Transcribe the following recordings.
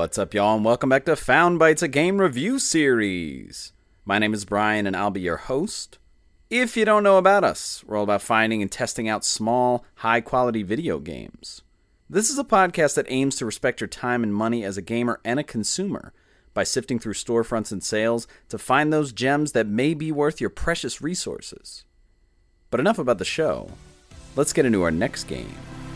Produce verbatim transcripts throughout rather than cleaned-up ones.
What's up, y'all, and welcome back to Found Bytes, a game review series. My name is Brian, and I'll be your host. If you don't know about us, we're all about finding and testing out small, high-quality video games. This is a podcast that aims to respect your time and money as a gamer and a consumer by sifting through storefronts and sales to find those gems that may be worth your precious resources. But enough about the show. Let's get into our next game.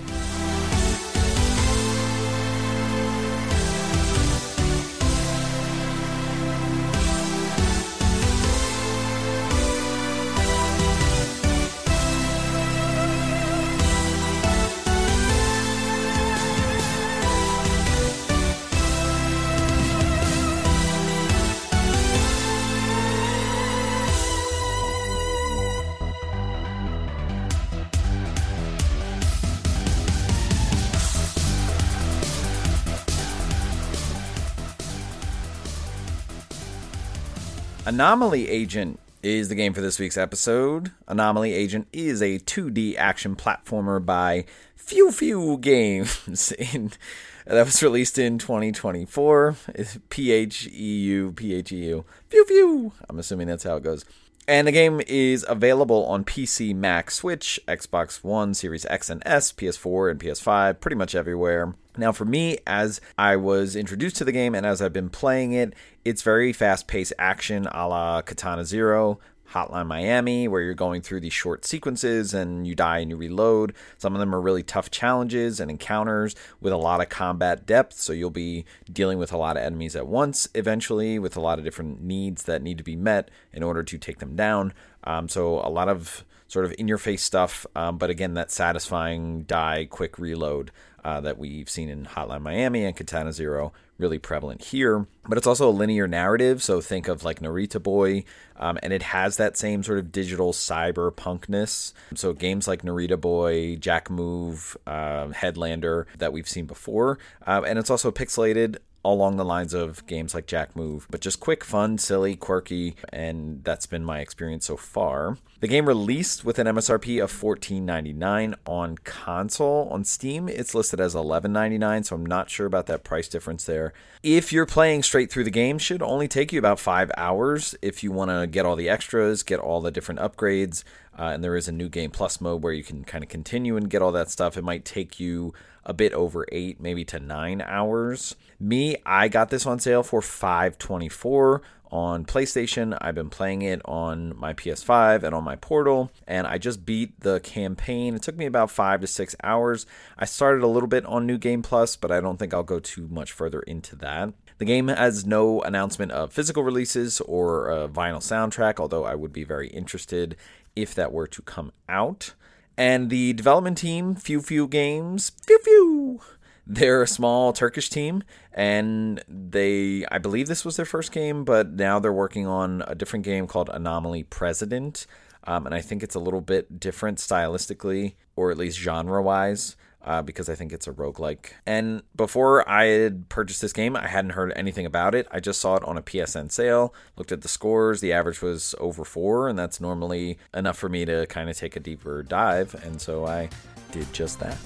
Anomaly Agent is the game for this week's episode. Anomaly Agent is a two D action platformer by Few Few Games. In, that was released in twenty twenty-four. It's P H E U, P H E U. Few Few. I'm assuming that's how it goes. And the game is available on P C, Mac, Switch, Xbox One, Series X and S, P S four, and P S five, pretty much everywhere. Now, for me, as I was introduced to the game and as I've been playing it, it's very fast-paced action a la Katana Zero, Hotline Miami, where you're going through these short sequences and you die and you reload. Some of them are really tough challenges and encounters with a lot of combat depth, so you'll be dealing with a lot of enemies at once eventually with a lot of different needs that need to be met in order to take them down. Um, so a lot of sort of in-your-face stuff, um, but again, that satisfying die, quick reload uh, that we've seen in Hotline Miami and Katana Zero, really prevalent here. But it's also a linear narrative, so think of like Narita Boy, um, and it has that same sort of digital cyberpunkness. So games like Narita Boy, Jack Move, uh, Headlander that we've seen before, uh, and it's also pixelated along the lines of games like Jack Move, but just quick, fun, silly, quirky, and that's been my experience so far. The game released with an M S R P of fourteen ninety-nine on console. On Steam, it's listed as eleven ninety-nine, so I'm not sure about that price difference there. If you're playing straight through the game, should only take you about five hours if you want to get all the extras, get all the different upgrades, uh, and there is a New Game Plus mode where you can kind of continue and get all that stuff. It might take you a bit over eight, maybe to nine hours. Me, I got this on sale for five twenty-four on PlayStation. I've been playing it on my P S five and on my Portal, and I just beat the campaign. It took me about five to six hours. I started a little bit on New Game Plus, but I don't think I'll go too much further into that. The game has no announcement of physical releases or a vinyl soundtrack, although I would be very interested if that were to come out. And the development team, Few Few Games, Few Few, they're a small Turkish team, and they, I believe this was their first game, but now they're working on a different game called Anomaly President, um, and I think it's a little bit different stylistically, or at least genre-wise, uh, because I think it's a roguelike. And before I had purchased this game, I hadn't heard anything about it. I just saw it on a P S N sale, looked at the scores, the average was over four, and that's normally enough for me to kind of take a deeper dive, and so I did just that.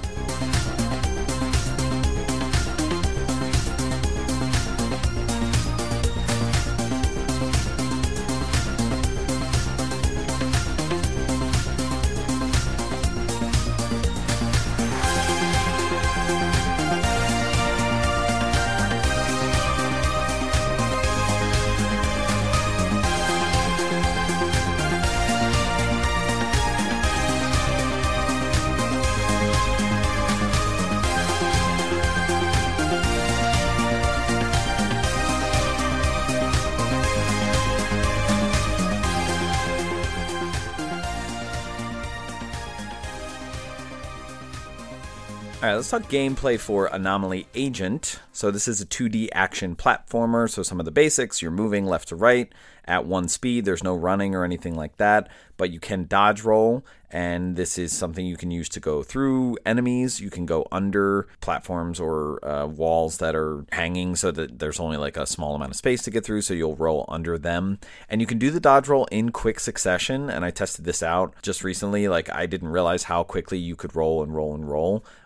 Alright, let's talk gameplay for Anomaly Agent. So this is a two D action platformer, so some of the basics, you're moving left to right at one speed, there's no running or anything like that, but you can dodge roll, and this is something you can use to go through enemies. You can go under platforms or uh, walls that are hanging so that there's only like a small amount of space to get through, so you'll roll under them. And you can do the dodge roll in quick succession, and I tested this out just recently. Like, I didn't realize how quickly you could roll and roll and roll.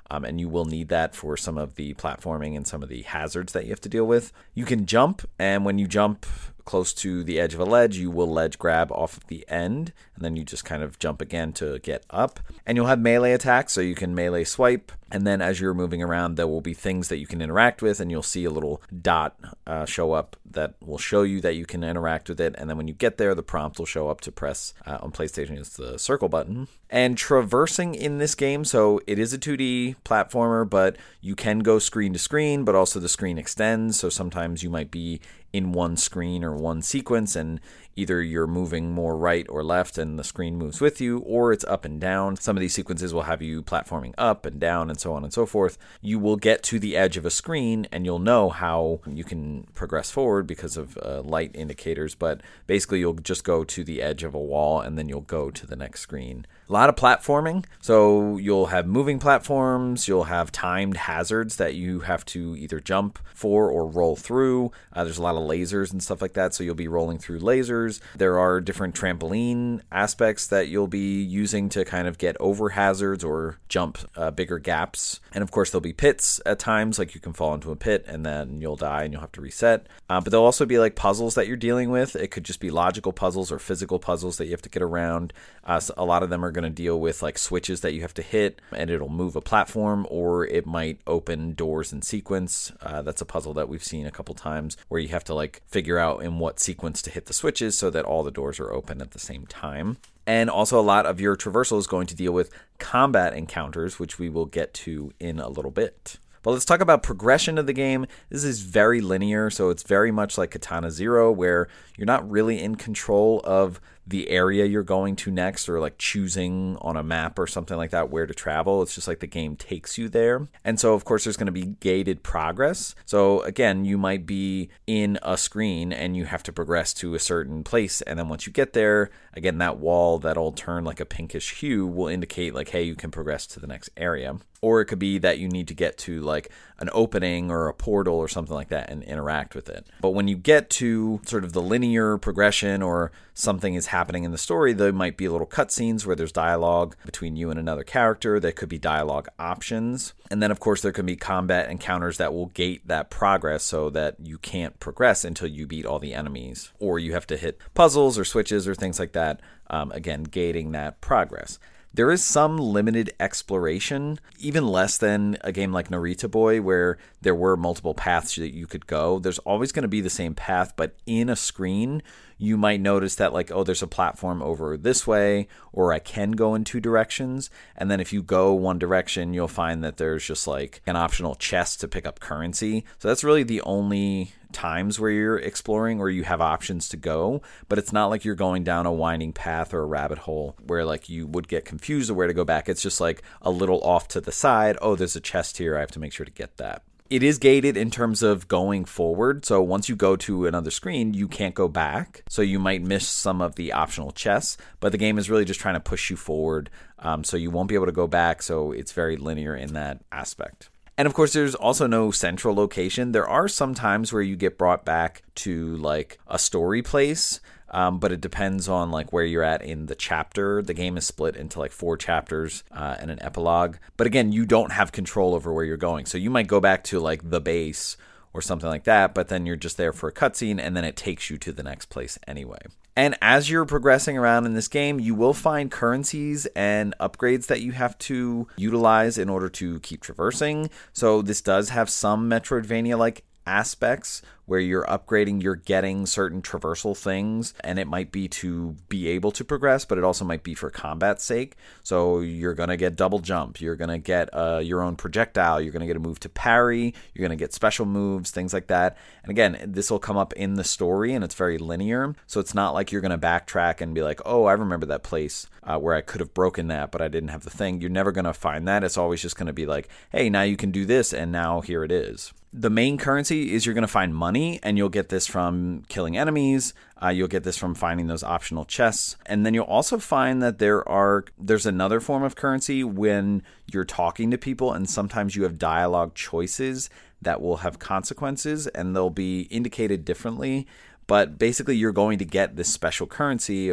um, and you will need that for some of the platforming and some of the hazards that you have to deal with. You can jump, and when you jump close to the edge of a ledge, you will ledge grab off of the end, and then you just kind of jump again to get up. And you'll have melee attacks, so you can melee swipe, and then as you're moving around, there will be things that you can interact with, and you'll see a little dot uh, show up that will show you that you can interact with it, and then when you get there, the prompt will show up to press uh, on PlayStation. It's the circle button. And traversing in this game, so it is a two D platformer, but you can go screen to screen, but also the screen extends, so sometimes you might be in one screen or one sequence, and either you're moving more right or left and the screen moves with you, or it's up and down. Some of these sequences will have you platforming up and down and so on and so forth. You will get to the edge of a screen and you'll know how you can progress forward because of uh, light indicators, but basically you'll just go to the edge of a wall and then you'll go to the next screen. A lot of platforming, so you'll have moving platforms, you'll have timed hazards that you have to either jump for or roll through. Uh, there's a lot of lasers and stuff like that, so you'll be rolling through lasers. There are different trampoline aspects that you'll be using to kind of get over hazards or jump uh, bigger gaps. And of course, there'll be pits at times, like you can fall into a pit and then you'll die and you'll have to reset. Uh, but there'll also be like puzzles that you're dealing with. It could just be logical puzzles or physical puzzles that you have to get around. Uh, so a lot of them are going to deal with like switches that you have to hit and it'll move a platform, or it might open doors in sequence. Uh, that's a puzzle that we've seen a couple times where you have to like figure out in what sequence to hit the switches so that all the doors are open at the same time. And also a lot of your traversal is going to deal with combat encounters, which we will get to in a little bit. But let's talk about progression of the game. This is very linear, so it's very much like Katana Zero, where you're not really in control of the area you're going to next, or like choosing on a map or something like that where to travel. It's just like the game takes you there. And so of course there's going to be gated progress. So again, you might be in a screen and you have to progress to a certain place, and then once you get there, again, that wall that'll turn like a pinkish hue will indicate like, hey, you can progress to the next area. Or it could be that you need to get to like an opening or a portal or something like that and interact with it. But when you get to sort of the linear progression or something is happening in the story, there might be little cutscenes where there's dialogue between you and another character. There could be dialogue options. And then, of course, there can be combat encounters that will gate that progress so that you can't progress until you beat all the enemies. Or you have to hit puzzles or switches or things like that, um, again, gating that progress. There is some limited exploration, even less than a game like Narita Boy, where there were multiple paths that you could go. There's always going to be the same path, but in a screen, you might notice that like, oh, there's a platform over this way, or I can go in two directions. And then if you go one direction, you'll find that there's just like an optional chest to pick up currency. So that's really the only times where you're exploring or you have options to go, but it's not like you're going down a winding path or a rabbit hole where like you would get confused of where to go back. It's just like a little off to the side. Oh, there's a chest here. I have to make sure to get that. It is gated in terms of going forward. So once you go to another screen, you can't go back. So you might miss some of the optional chests, but the game is really just trying to push you forward. Um, so you won't be able to go back. So it's very linear in that aspect. And of course, there's also no central location. There are some times where you get brought back to like a story place, um, but it depends on like where you're at in the chapter. The game is split into like four chapters uh, and an epilogue. But again, you don't have control over where you're going. So you might go back to like the base or something like that, but then you're just there for a cutscene and then it takes you to the next place anyway. And as you're progressing around in this game, you will find currencies and upgrades that you have to utilize in order to keep traversing. So this does have some Metroidvania-like aspects where you're upgrading, you're getting certain traversal things, and it might be to be able to progress, but it also might be for combat's sake. So you're going to get double jump, you're going to get uh, your own projectile, you're going to get a move to parry, you're going to get special moves, things like that. And again, this will come up in the story, and it's very linear, so it's not like you're going to backtrack and be like, oh, I remember that place uh, where I could have broken that, but I didn't have the thing. You're never going to find that. It's always just going to be like, hey, now you can do this, and now here it is. The main currency is you're going to find money, and you'll get this from killing enemies. Uh, you'll get this from finding those optional chests. And then you'll also find that there are there's another form of currency when you're talking to people, and sometimes you have dialogue choices that will have consequences, and they'll be indicated differently. But basically, you're going to get this special currency of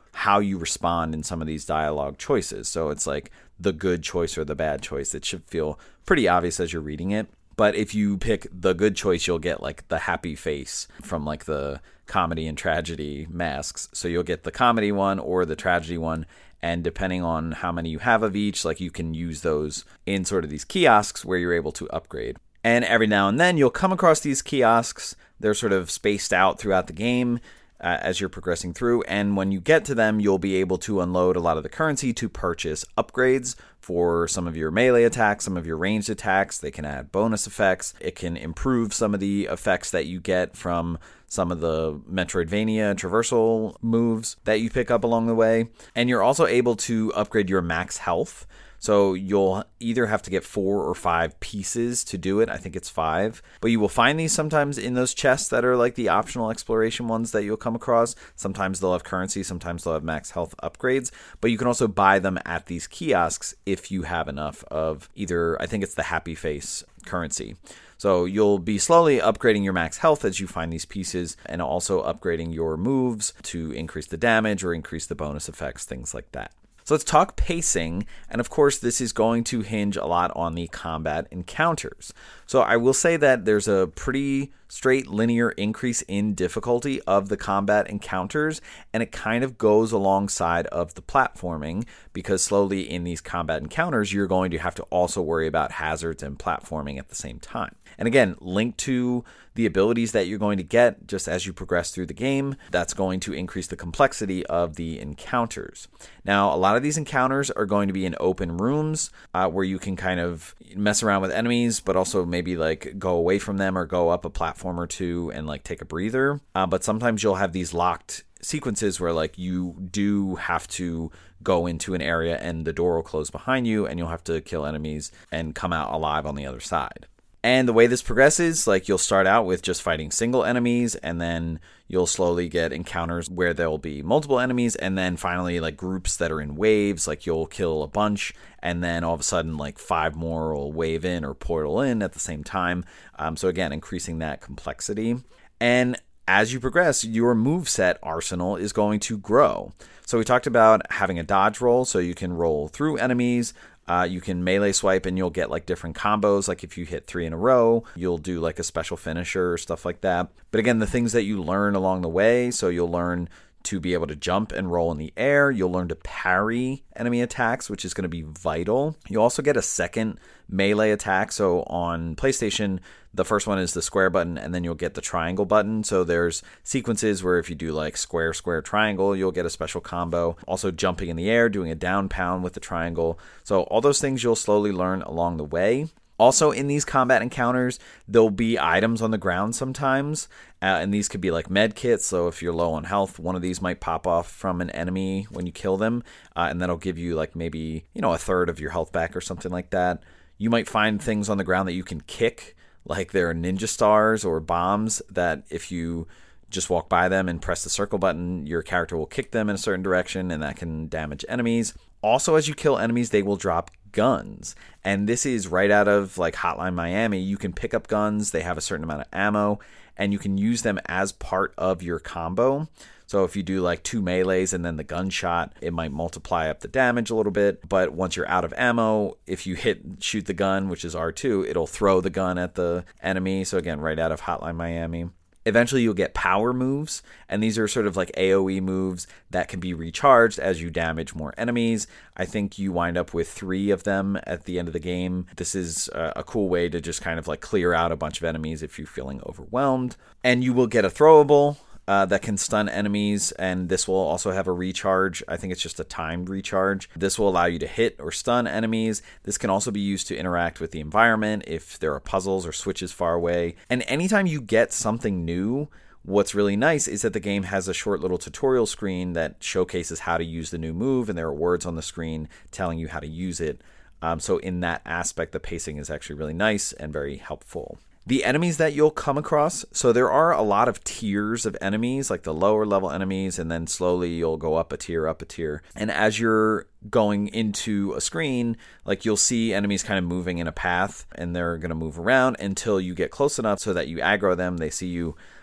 how you respond in some of these dialogue choices. So it's like the good choice or the bad choice. It should feel pretty obvious as you're reading it. But if you pick the good choice, you'll get like the happy face from like the comedy and tragedy masks. So you'll get the comedy one or the tragedy one. And depending on how many you have of each, like you can use those in sort of these kiosks where you're able to upgrade. And every now and then you'll come across these kiosks. They're sort of spaced out throughout the game uh, as you're progressing through. And when you get to them, you'll be able to unload a lot of the currency to purchase upgrades for some of your melee attacks, some of your ranged attacks. They can add bonus effects. It can improve some of the effects that you get from some of the Metroidvania traversal moves that you pick up along the way. And you're also able to upgrade your max health. So you'll either have to get four or five pieces to do it. I think it's five. But you will find these sometimes in those chests that are like the optional exploration ones that you'll come across. Sometimes they'll have currency. Sometimes they'll have max health upgrades. But you can also buy them at these kiosks if you have enough of either, I think it's the Happy Face currency. So you'll be slowly upgrading your max health as you find these pieces, and also upgrading your moves to increase the damage or increase the bonus effects, things like that. So let's talk pacing, and of course this is going to hinge a lot on the combat encounters. So I will say that there's a pretty straight linear increase in difficulty of the combat encounters, and it kind of goes alongside of the platforming, because slowly in these combat encounters you're going to have to also worry about hazards and platforming at the same time. And again, linked to the abilities that you're going to get just as you progress through the game, that's going to increase the complexity of the encounters. Now, a lot of these encounters are going to be in open rooms uh, where you can kind of mess around with enemies, but also maybe like go away from them or go up a platform or two and like take a breather. Uh, but sometimes you'll have these locked sequences where like you do have to go into an area and the door will close behind you and you'll have to kill enemies and come out alive on the other side. And the way this progresses, like you'll start out with just fighting single enemies, and then you'll slowly get encounters where there'll be multiple enemies, and then finally like groups that are in waves, like you'll kill a bunch, and then all of a sudden like five more will wave in or portal in at the same time. Um, so again, increasing that complexity. And as you progress, your moveset arsenal is going to grow. So we talked about having a dodge roll, so you can roll through enemies. Uh, you can melee swipe and you'll get like different combos. Like if you hit three in a row, you'll do like a special finisher or stuff like that. But again, the things that you learn along the way, so you'll learn to be able to jump and roll in the air. You'll learn to parry enemy attacks, which is going to be vital. You also get a second melee attack. So on PlayStation, the first one is the square button, and then you'll get the triangle button. So there's sequences where if you do like square, square, triangle, you'll get a special combo. Also jumping in the air, doing a down pound with the triangle. So all those things you'll slowly learn along the way. Also, in these combat encounters, there'll be items on the ground sometimes, uh, and these could be like med kits. So if you're low on health, one of these might pop off from an enemy when you kill them, uh, and that'll give you like maybe, you know, a third of your health back or something like that. You might find things on the ground that you can kick, like there are ninja stars or bombs that if you just walk by them and press the circle button, your character will kick them in a certain direction, and that can damage enemies. Also, as you kill enemies, they will drop guns. And this is right out of like Hotline Miami. You can pick up guns. They have a certain amount of ammo, and you can use them as part of your combo. So if you do like two melees and then the gunshot, it might multiply up the damage a little bit. But once you're out of ammo, if you hit shoot the gun, which is R two, it'll throw the gun at the enemy. So again, right out of Hotline Miami. Eventually you'll get power moves, and these are sort of like A O E moves that can be recharged as you damage more enemies. I think you wind up with three of them at the end of the game. This is a cool way to just kind of like clear out a bunch of enemies if you're feeling overwhelmed. And you will get a throwable Uh, that can stun enemies, and this will also have a recharge. I think it's just a timed recharge. This will allow you to hit or stun enemies. This can also be used to interact with the environment if there are puzzles or switches far away. And anytime you get something new, what's really nice is that the game has a short little tutorial screen that showcases how to use the new move, and there are words on the screen telling you how to use it. Um, so in that aspect, the pacing is actually really nice and very helpful. The enemies that you'll come across, so there are a lot of tiers of enemies, like the lower level enemies, and then slowly you'll go up a tier, up a tier. And as you're going into a screen, like you'll see enemies kind of moving in a path, and they're going to move around until you get close enough so that you aggro them, they see you,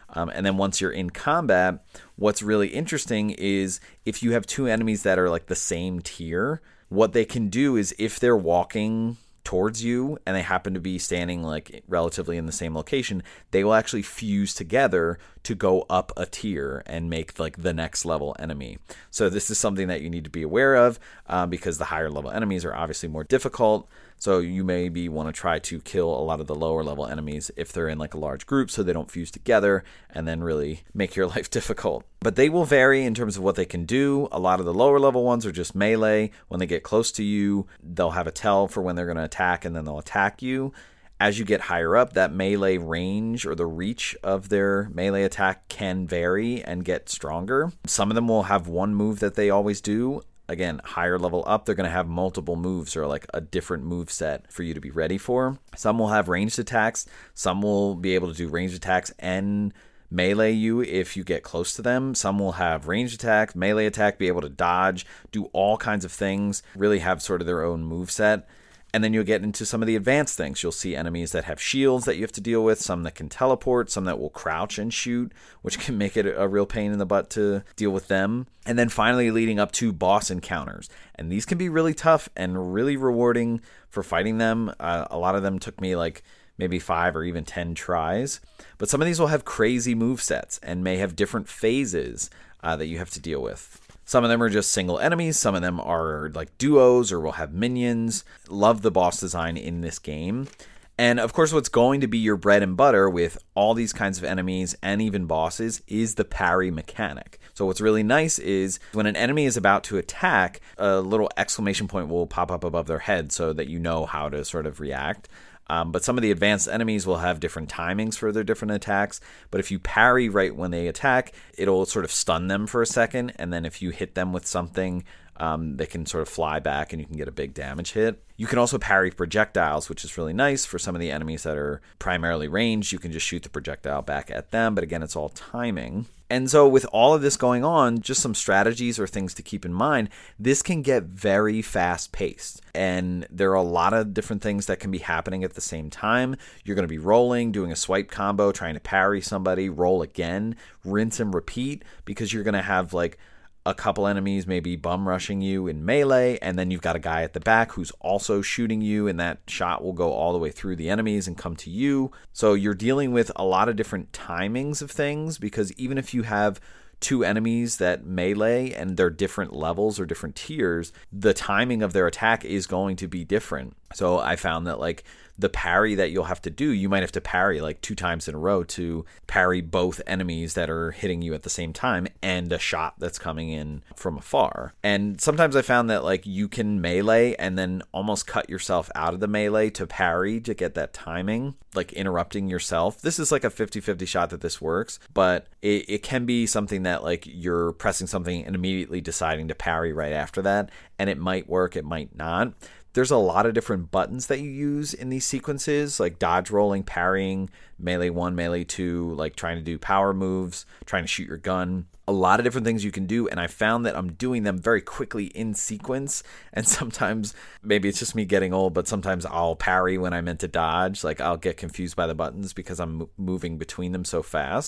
Um, and then once you're in combat, what's really interesting is if you have two enemies that are like the same tier, what they can do is if they're walking towards you and they happen to be standing like relatively in the same location, they will actually fuse together to go up a tier and make like the next level enemy. So this is something that you need to be aware of um, because the higher level enemies are obviously more difficult. So you maybe want to try to kill a lot of the lower level enemies if they're in like a large group so they don't fuse together and then really make your life difficult. But they will vary in terms of what they can do. A lot of the lower level ones are just melee. When they get close to you, they'll have a tell for when they're going to attack and then they'll attack you. As you get higher up, that melee range or the reach of their melee attack can vary and get stronger. Some of them will have one move that they always do. Again, higher level up, they're going to have multiple moves or like a different move set for you to be ready for. Some will have ranged attacks. Some will be able to do ranged attacks and melee you if you get close to them. Some will have ranged attack, melee attack, be able to dodge, do all kinds of things, really have sort of their own move set. And then you'll get into some of the advanced things. You'll see enemies that have shields that you have to deal with, some that can teleport, some that will crouch and shoot, which can make it a real pain in the butt to deal with them. And then finally leading up to boss encounters. And these can be really tough and really rewarding for fighting them. Uh, a lot of them took me like maybe five or even ten tries. But some of these will have crazy movesets and may have different phases uh, that you have to deal with. Some of them are just single enemies. Some of them are like duos or will have minions. Love the boss design in this game. And of course, what's going to be your bread and butter with all these kinds of enemies and even bosses is the parry mechanic. So what's really nice is when an enemy is about to attack, a little exclamation point will pop up above their head so that you know how to sort of react. Um, but some of the advanced enemies will have different timings for their different attacks. But if you parry right when they attack, it'll sort of stun them for a second. And then if you hit them with something, um, they can sort of fly back and you can get a big damage hit. You can also parry projectiles, which is really nice for some of the enemies that are primarily ranged. You can just shoot the projectile back at them. But again, it's all timing. And so with all of this going on, just some strategies or things to keep in mind, this can get very fast paced. And there are a lot of different things that can be happening at the same time. You're going to be rolling, doing a swipe combo, trying to parry somebody, roll again, rinse and repeat, because you're going to have like a couple enemies maybe bum rushing you in melee, and then you've got a guy at the back who's also shooting you, and that shot will go all the way through the enemies and come to you. So you're dealing with a lot of different timings of things, because even if you have two enemies that melee and they're different levels or different tiers, the timing of their attack is going to be different. So I found that like the parry that you'll have to do, you might have to parry like two times in a row to parry both enemies that are hitting you at the same time and a shot that's coming in from afar. And sometimes I found that like you can melee and then almost cut yourself out of the melee to parry to get that timing, like interrupting yourself. This is like a fifty-fifty shot that this works, but it, it can be something that like you're pressing something and immediately deciding to parry right after that, and it might work, it might not. There's a lot of different buttons that you use in these sequences, like dodge rolling, parrying, melee one, melee two, like trying to do power moves, trying to shoot your gun. A lot of different things you can do, and I found that I'm doing them very quickly in sequence, and sometimes, maybe it's just me getting old, but sometimes I'll parry when I meant to dodge. Like, I'll get confused by the buttons because I'm moving between them so fast.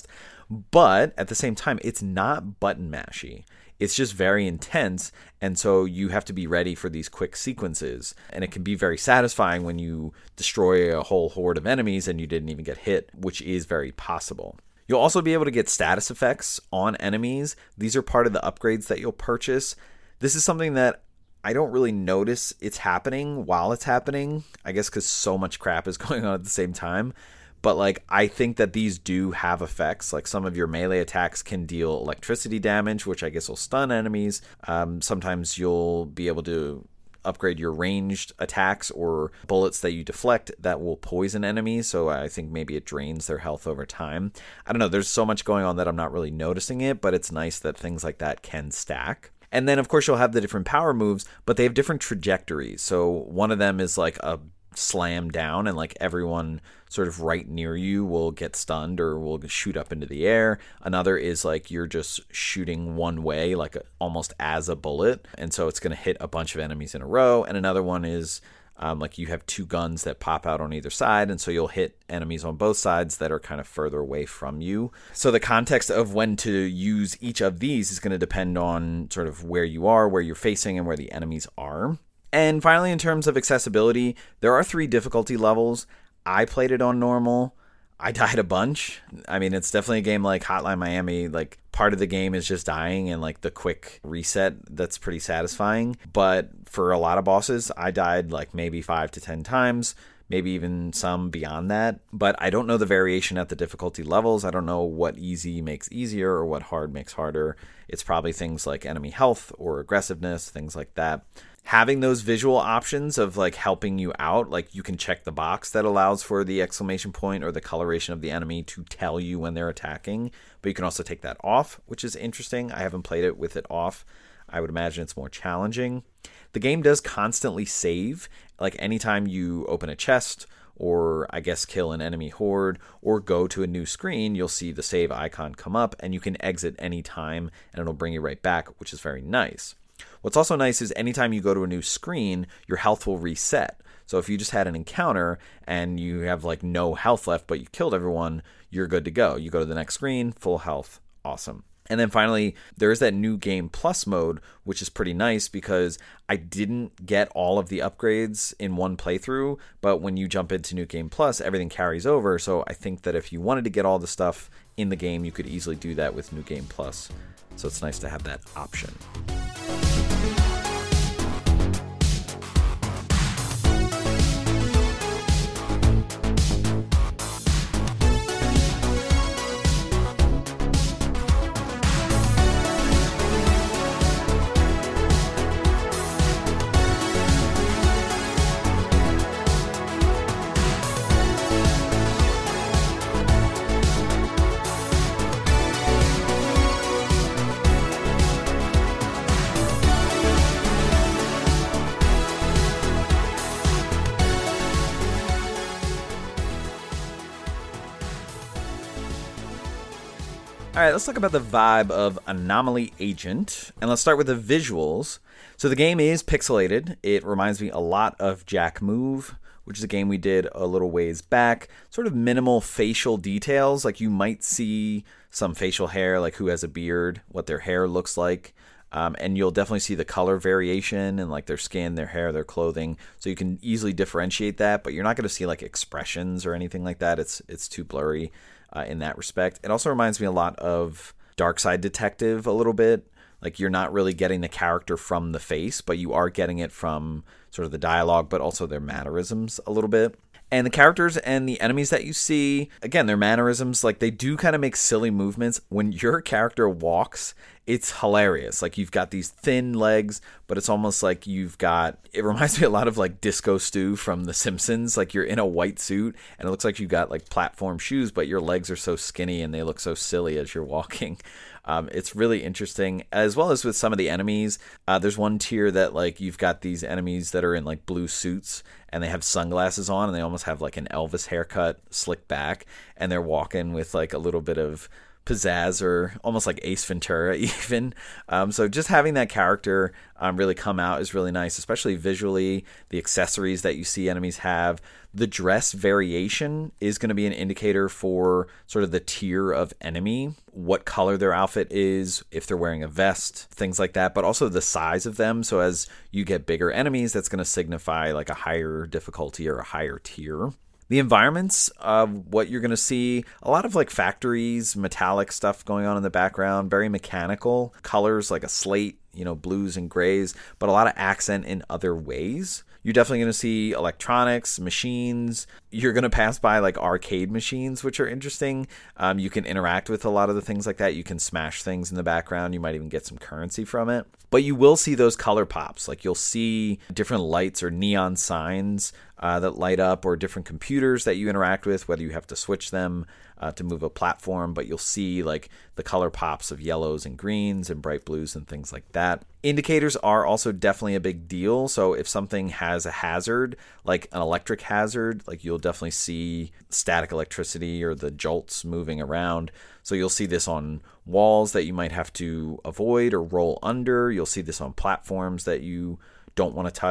But at the same time, it's not button mashy. It's just very intense, and so you have to be ready for these quick sequences. And it can be very satisfying when you destroy a whole horde of enemies and you didn't even get hit, which is very possible. You'll also be able to get status effects on enemies. These are part of the upgrades that you'll purchase. This is something that I don't really notice it's happening while it's happening, I guess because so much crap is going on at the same time. But like, I think that these do have effects. Like, some of your melee attacks can deal electricity damage, which I guess will stun enemies. Um, sometimes you'll be able to upgrade your ranged attacks or bullets that you deflect that will poison enemies. So I think maybe it drains their health over time. I don't know. There's so much going on that I'm not really noticing it, but it's nice that things like that can stack. And then, of course, you'll have the different power moves, but they have different trajectories. So one of them is like a slam down, and like everyone sort of right near you will get stunned or will shoot up into the air. Another is like you're just shooting one way, like a, almost as a bullet, and so it's going to hit a bunch of enemies in a row. And another one is Um, like you have two guns that pop out on either side, and so you'll hit enemies on both sides that are kind of further away from you. So the context of when to use each of these is going to depend on sort of where you are, where you're facing, and where the enemies are. And finally, in terms of accessibility, there are three difficulty levels. I played it on normal. I died a bunch. I mean, it's definitely a game like Hotline Miami. Like, part of the game is just dying and like the quick reset. That's pretty satisfying. But for a lot of bosses, I died like maybe five to ten times, maybe even some beyond that. But I don't know the variation at the difficulty levels. I don't know what easy makes easier or what hard makes harder. It's probably things like enemy health or aggressiveness, things like that. Having those visual options of like helping you out, like you can check the box that allows for the exclamation point or the coloration of the enemy to tell you when they're attacking, but you can also take that off, which is interesting. I haven't played it with it off. I would imagine it's more challenging. The game does constantly save, like anytime you open a chest or I guess kill an enemy horde or go to a new screen, you'll see the save icon come up and you can exit anytime and it'll bring you right back, which is very nice. What's also nice is anytime you go to a new screen, your health will reset. So if you just had an encounter and you have like no health left, but you killed everyone, you're good to go. You go to the next screen, full health, awesome. And then finally, there is that New Game Plus mode, which is pretty nice because I didn't get all of the upgrades in one playthrough, but when you jump into New Game Plus, everything carries over. So I think that if you wanted to get all the stuff in the game, you could easily do that with New Game Plus. So it's nice to have that option. All right, let's talk about the vibe of Anomaly Agent, and let's start with the visuals. So the game is pixelated. It reminds me a lot of Jack Move, which is a game we did a little ways back. Sort of minimal facial details, like you might see some facial hair, like who has a beard, what their hair looks like. Um, and you'll definitely see the color variation and like their skin, their hair, their clothing. So you can easily differentiate that, but you're not going to see like expressions or anything like that. It's it's too blurry uh, in that respect. It also reminds me a lot of Darkside Detective a little bit. Like you're not really getting the character from the face, but you are getting it from sort of the dialogue, but also their mannerisms a little bit. And the characters and the enemies that you see, again, their mannerisms, like they do kind of make silly movements. When your character walks, it's hilarious. Like you've got these thin legs, but it's almost like you've got, it reminds me a lot of like Disco Stu from The Simpsons. Like you're in a white suit and it looks like you've got like platform shoes, but your legs are so skinny and they look so silly as you're walking. Um, it's really interesting, as well as with some of the enemies. Uh, there's one tier that like you've got these enemies that are in like blue suits and they have sunglasses on and they almost have like an Elvis haircut, slick back, and they're walking with like a little bit of pizzazz or almost like Ace Ventura even. Um, so just having that character um, really come out is really nice, especially visually. The accessories that you see enemies have. The dress variation is going to be an indicator for sort of the tier of enemy, what color their outfit is, if they're wearing a vest, things like that, but also the size of them. So as you get bigger enemies, that's going to signify like a higher difficulty or a higher tier. The environments of what you're going to see, a lot of like factories, metallic stuff going on in the background, very mechanical, colors like a slate, you know, blues and grays, but a lot of accent in other ways. You're definitely going to see electronics, machines. You're going to pass by like arcade machines, which are interesting. Um, you can interact with a lot of the things like that. You can smash things in the background. You might even get some currency from it. But you will see those color pops. Like you'll see different lights or neon signs uh, that light up, or different computers that you interact with, whether you have to switch them uh, to move a platform. But you'll see like the color pops of yellows and greens and bright blues and things like that. Indicators are also definitely a big deal. So if something has a hazard, like an electric hazard, like you'll definitely see static electricity or the jolts moving around. So you'll see this on walls that you might have to avoid or roll under. You'll see this on platforms that you don't want to touch.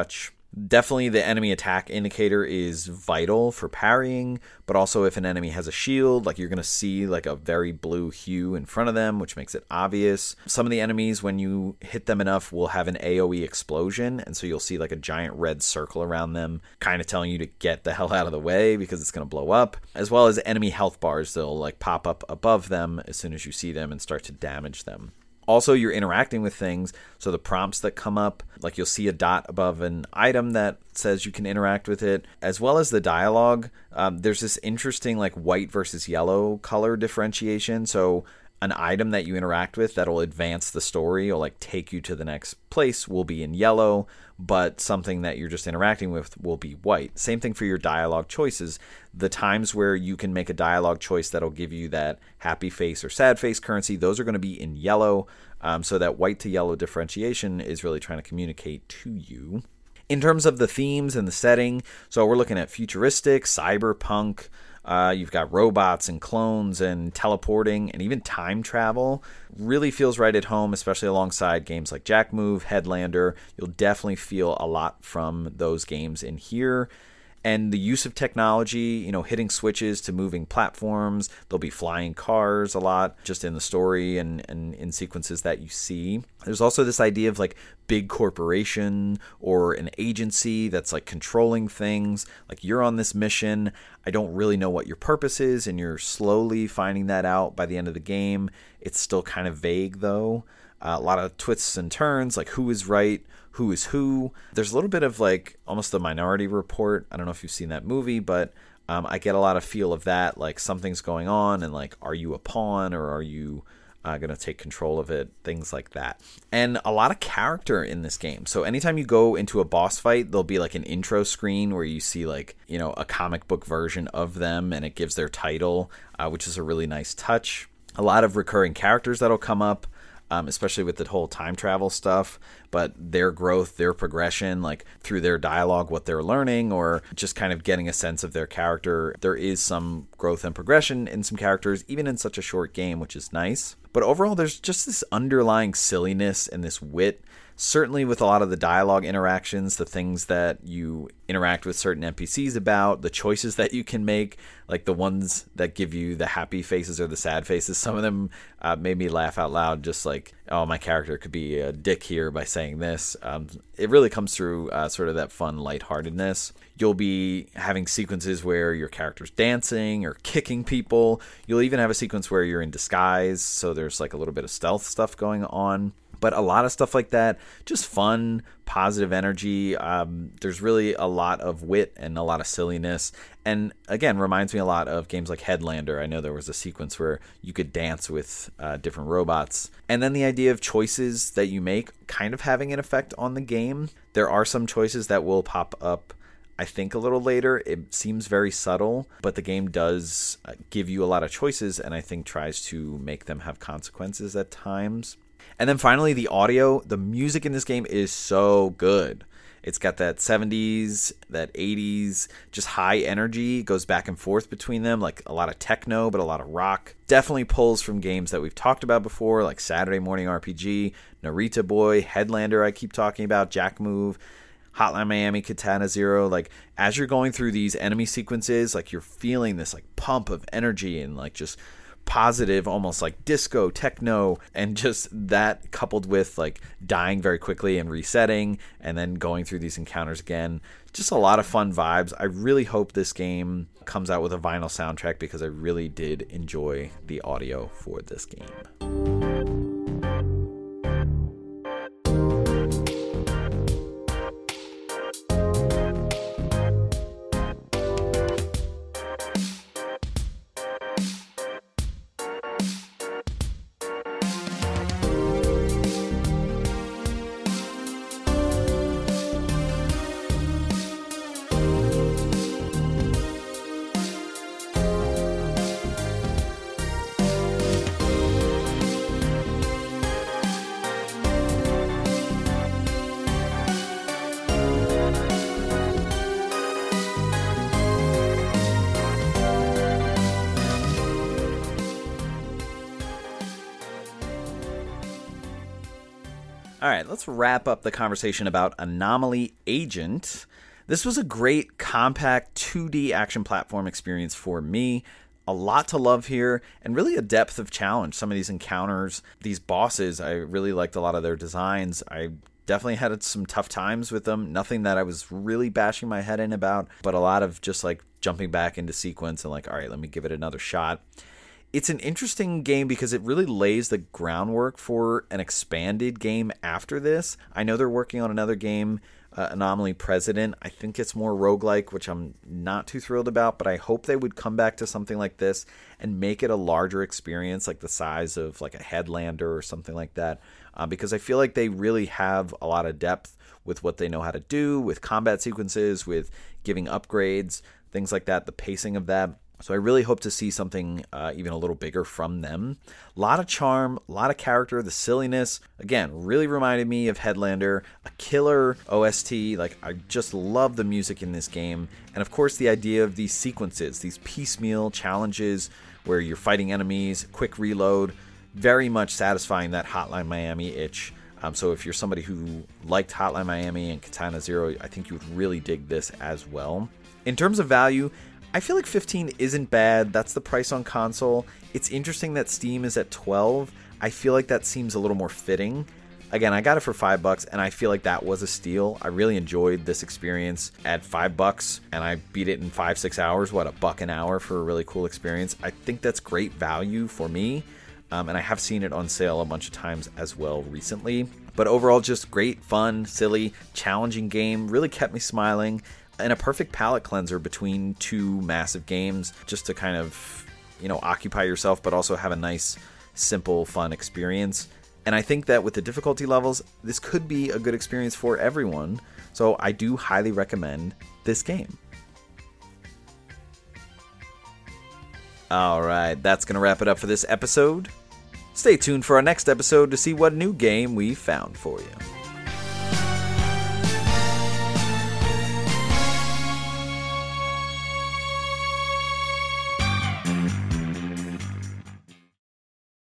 Definitely the enemy attack indicator is vital for parrying, but also if an enemy has a shield, like you're going to see like a very blue hue in front of them, which makes it obvious. Some of the enemies, when you hit them enough, will have an A O E explosion, and so you'll see like a giant red circle around them, kind of telling you to get the hell out of the way because it's going to blow up, as well as enemy health bars. They'll like pop up above them as soon as you see them and start to damage them. Also, you're interacting with things, so the prompts that come up, like you'll see a dot above an item that says you can interact with it, as well as the dialogue. Um, there's this interesting like white versus yellow color differentiation, so an item that you interact with that'll advance the story or like take you to the next place will be in yellow, but something that you're just interacting with will be white. Same thing for your dialogue choices. The times where you can make a dialogue choice that'll give you that happy face or sad face currency, those are going to be in yellow. Um, so that white to yellow differentiation is really trying to communicate to you. In terms of the themes and the setting, so we're looking at futuristic, cyberpunk. Uh, you've got robots and clones and teleporting and even time travel. Really feels right at home, especially alongside games like Jack Move, Headlander. You'll definitely feel a lot from those games in here. And the use of technology, you know, hitting switches to moving platforms. There'll be flying cars a lot just in the story and, and in sequences that you see. There's also this idea of like big corporation or an agency that's like controlling things. Like you're on this mission. I don't really know what your purpose is, and you're slowly finding that out by the end of the game. It's still kind of vague though. Uh, a lot of twists and turns, like who is right, who is who. There's a little bit of like almost the Minority Report. I don't know if you've seen that movie, but um, I get a lot of feel of that. Like something's going on, and like, are you a pawn or are you uh, going to take control of it? Things like that. And a lot of character in this game. So anytime you go into a boss fight, there'll be like an intro screen where you see like, you know, a comic book version of them, and it gives their title, uh, which is a really nice touch. A lot of recurring characters that'll come up. Um, especially with the whole time travel stuff, but their growth, their progression, like through their dialogue, what they're learning, or just kind of getting a sense of their character. There is some growth and progression in some characters, even in such a short game, which is nice. But overall, there's just this underlying silliness and this wit. Certainly with a lot of the dialogue interactions, the things that you interact with certain N P Cs about, the choices that you can make, like the ones that give you the happy faces or the sad faces. Some of them uh, made me laugh out loud, just like, oh, my character could be a dick here by saying this. Um, it really comes through uh, sort of that fun lightheartedness. You'll be having sequences where your character's dancing or kicking people. You'll even have a sequence where you're in disguise, so there's like a little bit of stealth stuff going on. But a lot of stuff like that, just fun, positive energy. Um, there's really a lot of wit and a lot of silliness. And again, reminds me a lot of games like Headlander. I know there was a sequence where you could dance with uh, different robots. And then the idea of choices that you make kind of having an effect on the game. There are some choices that will pop up, I think, a little later. It seems very subtle, but the game does give you a lot of choices, and I think tries to make them have consequences at times. And then finally, the audio. The music in this game is so good. It's got that seventies, that eighties, just high energy, goes back and forth between them, like a lot of techno, but a lot of rock. Definitely pulls from games that we've talked about before, like Saturday Morning R P G, Narita Boy, Headlander I keep talking about, Jack Move, Hotline Miami, Katana Zero. Like, as you're going through these enemy sequences, like you're feeling this like pump of energy and like just positive, almost like disco, techno, and just that coupled with like dying very quickly and resetting and then going through these encounters again. Just a lot of fun vibes. I really hope this game comes out with a vinyl soundtrack because I really did enjoy the audio for this game. All right, let's wrap up the conversation about Anomaly Agent. This was a great, compact two D action platform experience for me. A lot to love here, and really a depth of challenge. Some of these encounters, these bosses, I really liked a lot of their designs. I definitely had some tough times with them. Nothing that I was really bashing my head in about, but a lot of just like jumping back into sequence and like, all right, let me give it another shot. It's an interesting game because it really lays the groundwork for an expanded game after this. I know they're working on another game, uh, Anomaly President. I think it's more roguelike, which I'm not too thrilled about, but I hope they would come back to something like this and make it a larger experience, like the size of like a Headlander or something like that, uh, because I feel like they really have a lot of depth with what they know how to do, with combat sequences, with giving upgrades, things like that, the pacing of that. So I really hope to see something uh, even a little bigger from them. A lot of charm, a lot of character, the silliness, again, really reminded me of Headlander, a killer O S T. Like, I just love the music in this game. And of course, the idea of these sequences, these piecemeal challenges where you're fighting enemies, quick reload, very much satisfying that Hotline Miami itch. Um, so if you're somebody who liked Hotline Miami and Katana Zero, I think you would really dig this as well. In terms of value, I feel like fifteen isn't bad. That's the price on console. It's interesting that Steam is at twelve. I feel like that seems a little more fitting. Again, I got it for five bucks, and I feel like that was a steal. I really enjoyed this experience at five bucks, and I beat it in five, six hours. What, a buck an hour for a really cool experience? I think that's great value for me, um, and I have seen it on sale a bunch of times as well recently. But overall, just great, fun, silly, challenging game. Really kept me smiling. And a perfect palate cleanser between two massive games, just to kind of, you know, occupy yourself, but also have a nice, simple, fun experience. And I think that with the difficulty levels, this could be a good experience for everyone. So I do highly recommend this game. All right, that's going to wrap it up for this episode. Stay tuned for our next episode to see what new game we found for you.